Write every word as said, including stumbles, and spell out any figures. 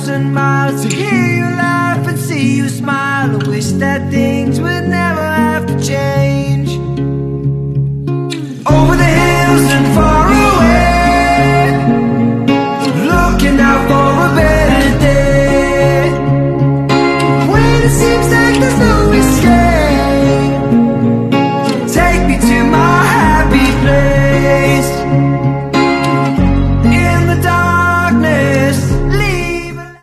thousand miles to hear you laugh and see you smile. I wish that things would never have to change.